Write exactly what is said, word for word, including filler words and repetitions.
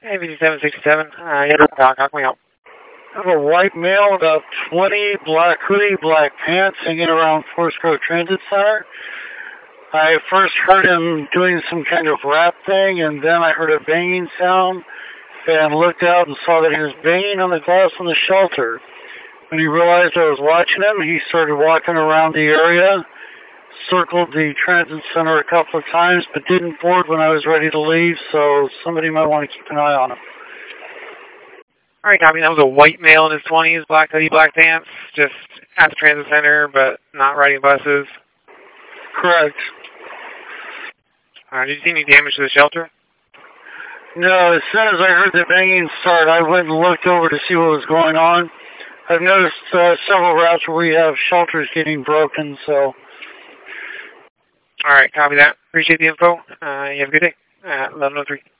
A fifty-seven sixty-seven, uh, yeah, Doc, how can we help? I have a white male, about twenty, black hoodie, black pants, hanging around Forest Grove Transit Center. I first heard him doing some kind of rap thing, and then I heard a banging sound, and looked out and saw that he was banging on the glass in the shelter. When he realized I was watching him, he started walking around the area, circled the transit center a couple of times, but didn't board when I was ready to leave, so somebody might want to keep an eye on him. All right, copy. That was a white male in his twenties, black hoodie, black pants, just at the transit center, but not riding buses. Correct. All right, did you see any damage to the shelter? No, as soon as I heard the banging start, I went and looked over to see what was going on. I've noticed uh, several routes where we have shelters getting broken, so... All right, copy that. Appreciate the info. Uh, you have a good day. Uh, eleven oh three.